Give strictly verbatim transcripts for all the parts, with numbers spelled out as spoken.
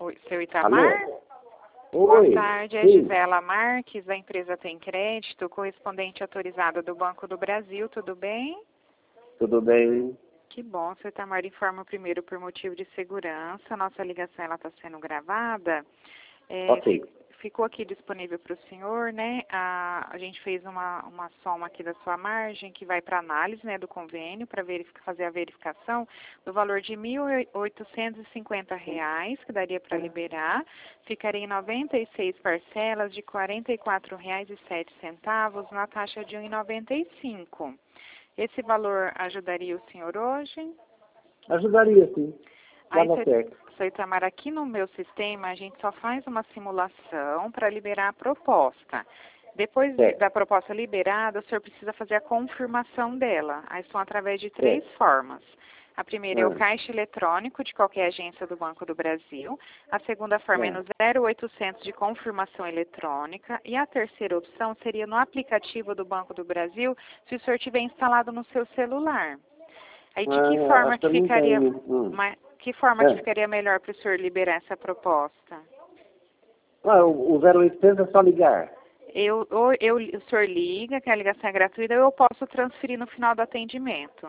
Oi, seu Itamar? Alô? Boa Oi. tarde, é Sim. Gisela Marques, da empresa Tem Crédito, correspondente autorizada do Banco do Brasil, tudo bem? Tudo bem? Que bom, seu Itamar informa primeiro por motivo de segurança, nossa ligação está sendo gravada. É, Ok. fi- ficou aqui disponível para o senhor, né? A, a gente fez uma, uma soma aqui da sua margem que vai para análise, né, do convênio para fazer a verificação do valor de mil oitocentos e cinquenta reais, que daria para liberar, ficaria em noventa e seis parcelas de quarenta e quatro reais e sete centavos na taxa de um real e noventa e cinco centavos. Esse valor ajudaria o senhor hoje? Ajudaria, sim. Aí, Dava seu certo. seu Itamar, aqui no meu sistema, a gente só faz uma simulação para liberar a proposta. Depois de- Certo. da proposta liberada, o senhor precisa fazer a confirmação dela. Aí são através de três Certo. formas. A primeira é o Ah, caixa eletrônico de qualquer agência do Banco do Brasil. A segunda forma é ah. no zero oitocentos de confirmação eletrônica. E a terceira opção seria no aplicativo do Banco do Brasil, se o senhor tiver instalado no seu celular. Aí de que Ah, forma acho que que eu não ficaria, tenho. Hum. ma- que forma que Ah, ficaria melhor para o senhor liberar essa proposta? Ah, o o zero oitocentos é só ligar. Eu, ou eu, o senhor liga, que a ligação é gratuita, ou eu posso transferir no final do atendimento.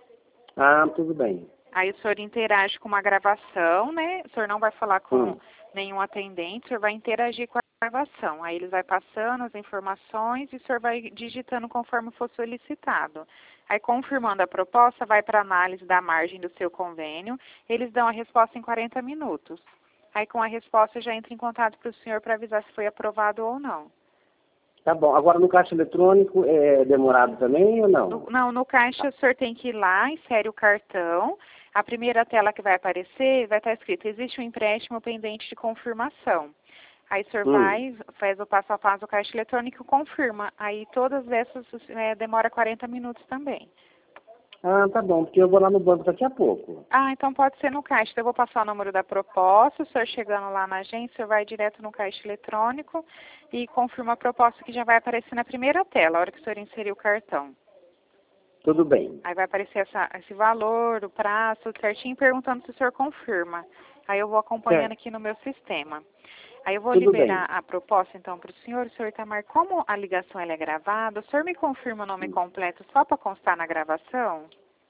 Ah, tudo bem. Aí o senhor interage com uma gravação, né? O senhor não vai falar com Hum. nenhum atendente, o senhor vai interagir com a gravação. Aí eles vai passando as informações e o senhor vai digitando conforme for solicitado. Aí, confirmando a proposta, vai para análise da margem do seu convênio. Eles dão a resposta em quarenta minutos. Aí, com a resposta, já entra em contato para o senhor para avisar se foi aprovado ou não. Tá bom. Agora no caixa eletrônico é demorado também ou No, não? não, no caixa o senhor tem que ir lá, insere o cartão. A primeira tela que vai aparecer vai estar escrito: existe um empréstimo pendente de confirmação. Aí o senhor Hum. vai, faz o passo a passo do caixa eletrônico e confirma. Aí todas essas é, demora quarenta minutos também. Ah, tá bom, porque eu vou lá no banco daqui a pouco. Ah, então pode ser no caixa. Então eu vou passar o número da proposta, o senhor chegando lá na agência, o senhor vai direto no caixa eletrônico e confirma a proposta que já vai aparecer na primeira tela, a hora que o senhor inserir o cartão. Tudo bem. Aí vai aparecer essa, esse valor, o prazo, tudo certinho, perguntando se o senhor confirma. Aí eu vou acompanhando Certo. aqui no meu sistema. Aí eu vou Tudo liberar bem. a proposta então para o senhor. O senhor Itamar, como a ligação ela é gravada, o senhor me confirma o nome Hum. completo só para constar na gravação?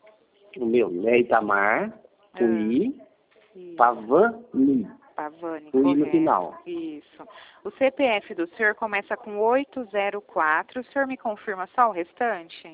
O meu é Itamar, com Ah, I, isso. Pavani, Pavani, com I no correto. final. Isso. O C P F do senhor começa com oito zero quatro. O senhor me confirma só o restante?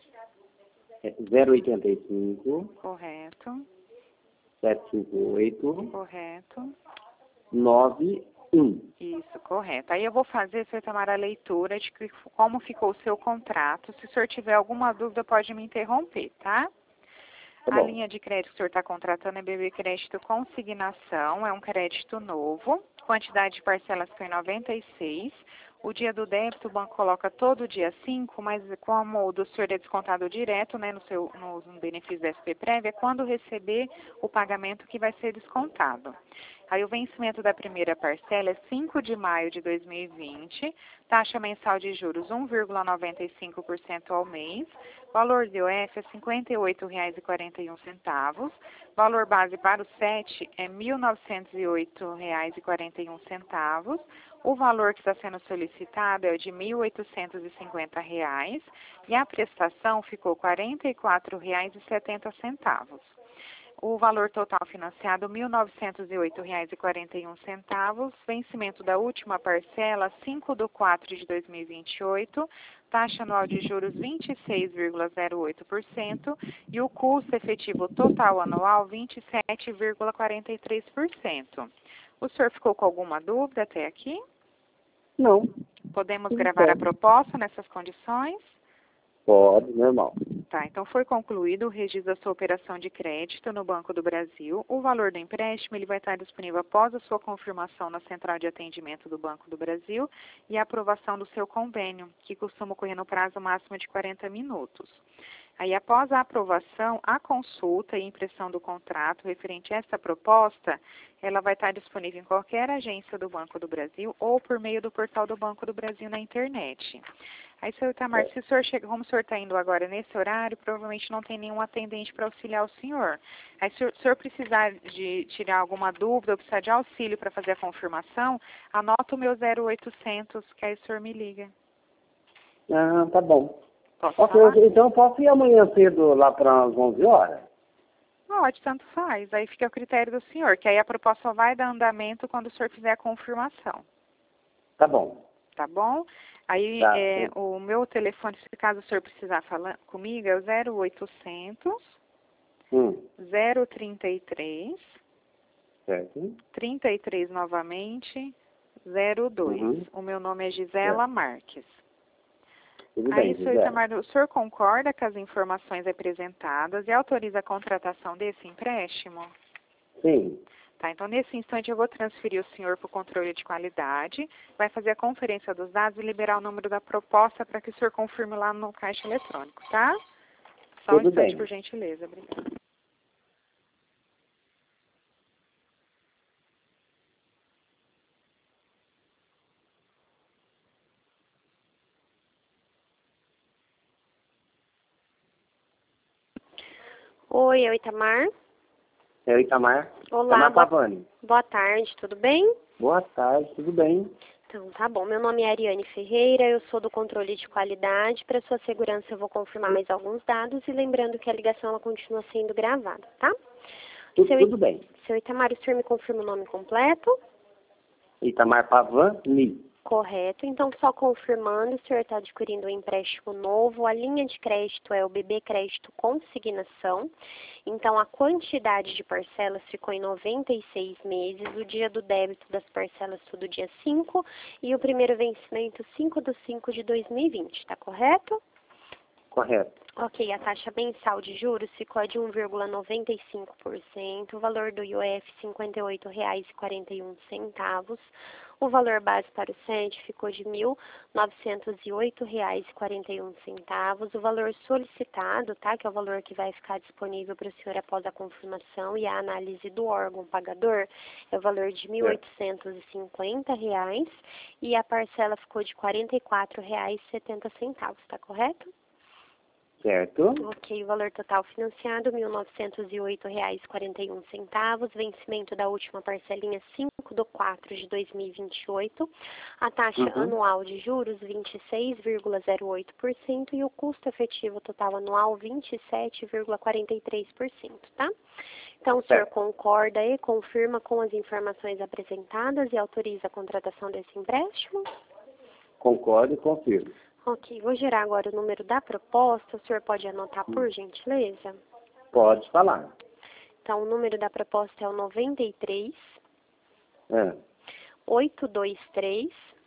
É zero oitenta e cinco, Correto. sete cinco oito, Correto. nove um. Isso, correto. Aí eu vou fazer, senhor Itamar, a leitura de que- como ficou o seu contrato. Se o senhor tiver alguma dúvida, pode me interromper, tá? Tá A bom. linha de crédito que o senhor está contratando é B B Crédito Consignação, é um crédito novo. Quantidade de parcelas foi noventa e seis. O dia do débito, o banco coloca todo dia cinco, mas como o do senhor é descontado direto, né, no seu no, no benefício da S P Prévia, quando receber o pagamento que vai ser descontado. Aí o vencimento da primeira parcela é cinco de maio de dois mil e vinte, taxa mensal de juros um vírgula noventa e cinco por cento ao mês, valor de I O F é cinquenta e oito reais e quarenta e um centavos, valor base para o S E T é mil novecentos e oito reais e quarenta e um centavos, o valor que está sendo solicitado é o de mil oitocentos e cinquenta reais e a prestação ficou quarenta e quatro reais e setenta centavos. O valor total financiado, mil novecentos e oito reais e quarenta e um centavos. Vencimento da última parcela, cinco de quatro de dois mil e vinte e oito. Taxa anual de juros, vinte e seis vírgula zero oito por cento. E o custo efetivo total anual, vinte e sete vírgula quarenta e três por cento. O senhor ficou com alguma dúvida até aqui? Não. Podemos Tudo gravar a certo. proposta nessas condições? Pode, normal. Tá, então foi concluído o registro da sua operação de crédito no Banco do Brasil. O valor do empréstimo ele vai estar disponível após a sua confirmação na central de atendimento do Banco do Brasil e a aprovação do seu convênio, que costuma ocorrer no prazo máximo de quarenta minutos. Aí, após a aprovação, a consulta e impressão do contrato referente a essa proposta, ela vai estar disponível em qualquer agência do Banco do Brasil ou por meio do portal do Banco do Brasil na internet. Aí, seu Itamar, se o senhor chega, como o senhor está indo agora nesse horário, provavelmente não tem nenhum atendente para auxiliar o senhor. Aí, se o senhor precisar de tirar alguma dúvida ou precisar de auxílio para fazer a confirmação, anota o meu zero oitocentos, que aí o senhor me liga. Ah, tá bom. Posso Ok, falar? então eu posso ir amanhã cedo lá para as onze horas? Pode, tanto faz. Aí fica a critério do senhor, que aí a proposta só vai dar andamento quando o senhor fizer a confirmação. Tá bom. Tá bom? Aí Tá. é, o meu telefone, se caso o senhor precisar falar comigo, é o zero oitocentos, Hum, zero trinta e três, certo. trinta e três novamente, zero dois. Uhum. O meu nome é Gisela Marques. Tudo Aí, bem, senhor Gisele. Itamar, o senhor concorda com as informações apresentadas e autoriza a contratação desse empréstimo? Sim. Tá, então nesse instante eu vou transferir o senhor para o controle de qualidade, vai fazer a conferência dos dados e liberar o número da proposta para que o senhor confirme lá no caixa eletrônico, tá? Só um Tudo instante, bem. por gentileza. Obrigada. Oi, é o Itamar. É o Itamar. Olá, Itamar boa, Pavani. boa tarde, tudo bem? Boa tarde, tudo bem? Então, tá bom. Meu nome é Ariane Ferreira, eu sou do controle de qualidade. Para sua segurança, eu vou confirmar mais alguns dados e lembrando que a ligação ela continua sendo gravada, tá? Tu, Seu, tudo bem. seu Itamar, o senhor me confirma o nome completo? Itamar Pavani. Correto. Então, só confirmando, o senhor está adquirindo um empréstimo novo. A linha de crédito é o B B Crédito Consignação. Então, a quantidade de parcelas ficou em noventa e seis meses. O dia do débito das parcelas tudo dia cinco. E o primeiro vencimento cinco de cinco de dois mil e vinte. Está correto? Correto. Ok, a taxa mensal de juros ficou de um vírgula noventa e cinco por cento, o valor do I O F cinquenta e oito reais e quarenta e um centavos, o valor base para o C E D ficou de mil novecentos e oito reais e quarenta e um centavos, o valor solicitado, tá, que é o valor que vai ficar disponível para o senhor após a confirmação e a análise do órgão pagador, é o valor de mil oitocentos e cinquenta reais e a parcela ficou de quarenta e quatro reais e setenta centavos, tá correto? Certo. Ok, o valor total financiado, mil novecentos e oito reais e quarenta e um centavos, vencimento da última parcelinha cinco de quatro de dois mil e vinte e oito, a taxa Uhum. anual de juros vinte e seis vírgula zero oito por cento e o custo efetivo total anual vinte e sete vírgula quarenta e três por cento, tá? Então, o senhor Certo. concorda e confirma com as informações apresentadas e autoriza a contratação desse empréstimo? Concordo e confirmo. Ok, vou gerar agora o número da proposta. O senhor pode anotar, por gentileza? Pode falar. Então, o número da proposta é o noventa e três, É. oitocentos e vinte e três,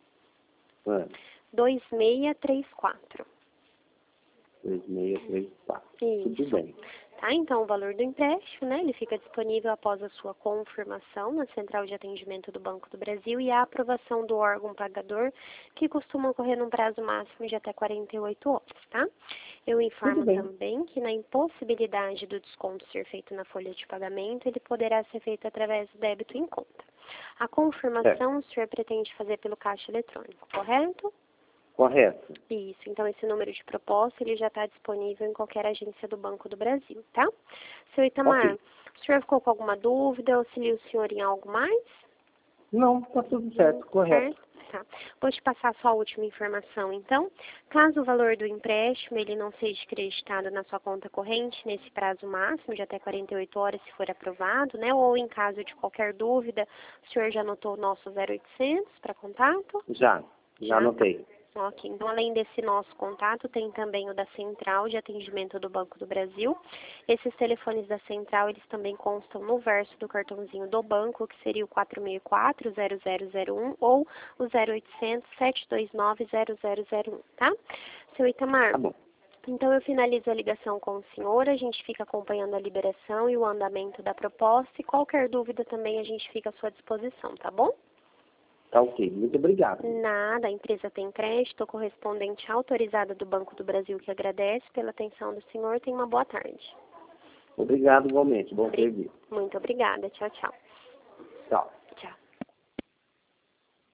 É. dois seis três quatro. dois seis três quatro. Isso. Tudo bem. Tá, então o valor do empréstimo, né, ele fica disponível após a sua confirmação na Central de Atendimento do Banco do Brasil e a aprovação do órgão pagador, que costuma ocorrer num prazo máximo de até quarenta e oito horas, tá? Eu informo também que na impossibilidade do desconto ser feito na folha de pagamento, ele poderá ser feito através do débito em conta. A confirmação o senhor pretende fazer pelo caixa eletrônico, correto? Correto. Isso, então esse número de proposta ele já está disponível em qualquer agência do Banco do Brasil, tá? Seu Itamar, Ok. o senhor ficou com alguma dúvida? Auxilio o senhor em algo mais? Não, tá tudo certo, correto. Certo? Tá. Vou te passar só a última informação, então. Caso o valor do empréstimo ele não seja creditado na sua conta corrente nesse prazo máximo de até quarenta e oito horas, se for aprovado, né? Ou em caso de qualquer dúvida, o senhor já anotou o nosso zero oitocentos para contato? Já, já Já? anotei. Ok, então além desse nosso contato, tem também o da Central de Atendimento do Banco do Brasil. Esses telefones da Central, eles também constam no verso do cartãozinho do banco, que seria o quatro seis quatro, zero zero zero um ou o zero oitocentos, sete dois nove, zero zero zero um, tá? Seu Itamar, Tá bom. então eu finalizo a ligação com o senhor, a gente fica acompanhando a liberação e o andamento da proposta e qualquer dúvida também a gente fica à sua disposição, tá bom? Tá ok. Muito obrigado. Nada, a empresa tem crédito, correspondente autorizada do Banco do Brasil que agradece pela atenção do senhor. Tenha uma boa tarde. Obrigado igualmente. Bom serviço. Muito obrigada. Tchau, tchau. Tchau. Tchau.